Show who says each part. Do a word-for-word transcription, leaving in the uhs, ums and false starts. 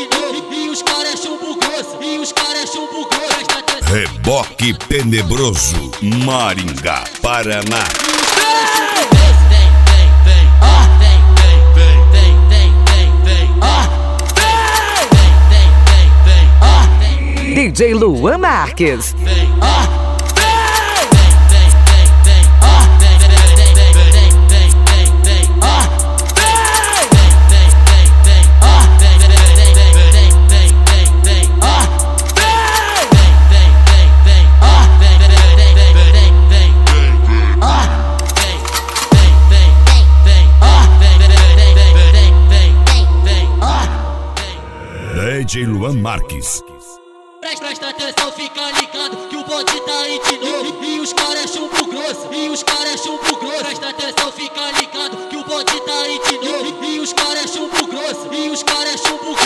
Speaker 1: novo. E os caras é chumbo grosso, e os caras é chumbo grosso. Presta atenção.
Speaker 2: Reboque Tenebroso, Maringá, Paraná.
Speaker 3: D J Luan Marques.
Speaker 2: D J Luan Marques.
Speaker 1: Presta atenção, fica ligado que o bonde tá aí de novo. E os caras é chumbo grosso, e os caras é chumbo grosso. Presta atenção, fica ligado que o bonde tá aí de novo. E os caras é chumbo grosso, e os caras é chumbo grosso.